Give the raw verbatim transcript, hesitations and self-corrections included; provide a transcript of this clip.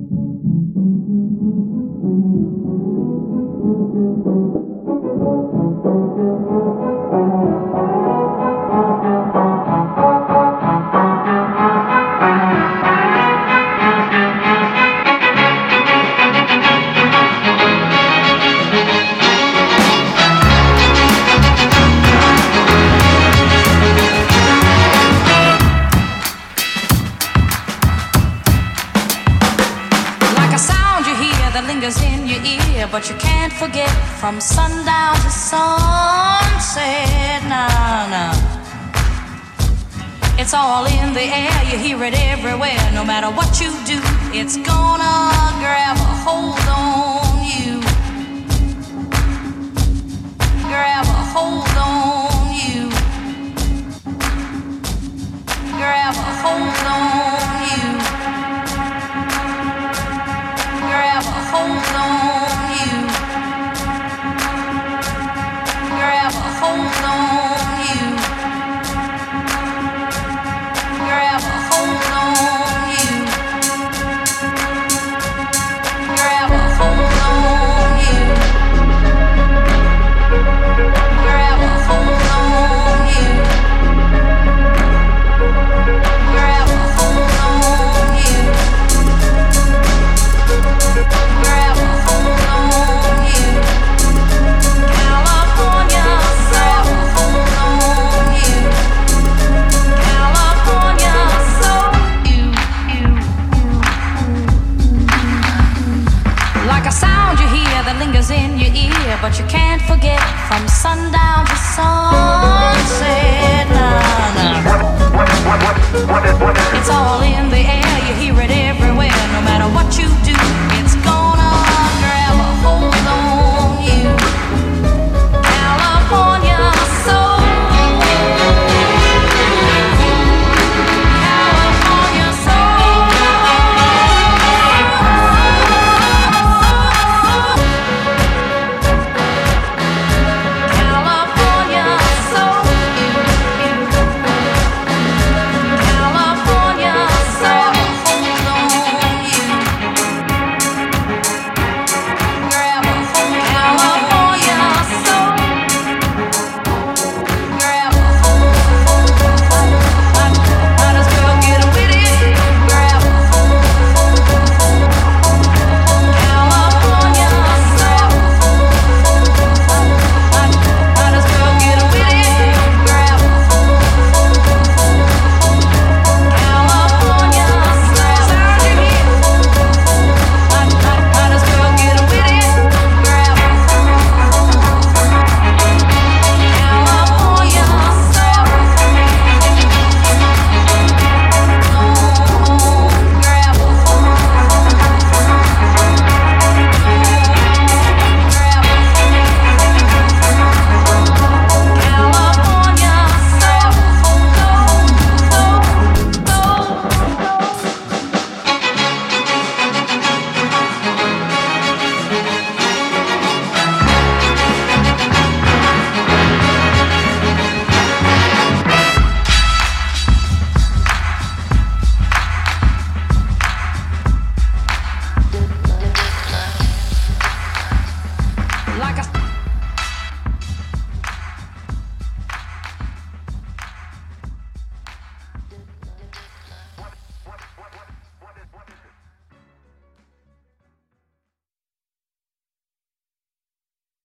But you can't forget from sundown to sunset. Nah, nah. It's all in the air, you hear it everywhere. No matter what you do, it's gonna grab a hold on you. Grab a hold on you. Grab a hold on you. Grab a hold on. Grab a hold on you. Grab a hold on you. Grab a hold on you. Grab a hold on you. Grab a hold on you. Grab a hold on you. California, grab a hold on you. California, so you, you, like a sound you hear that lingers in your ear, but you can't forget from sundown to sunset. Nah, nah. It's all in the air.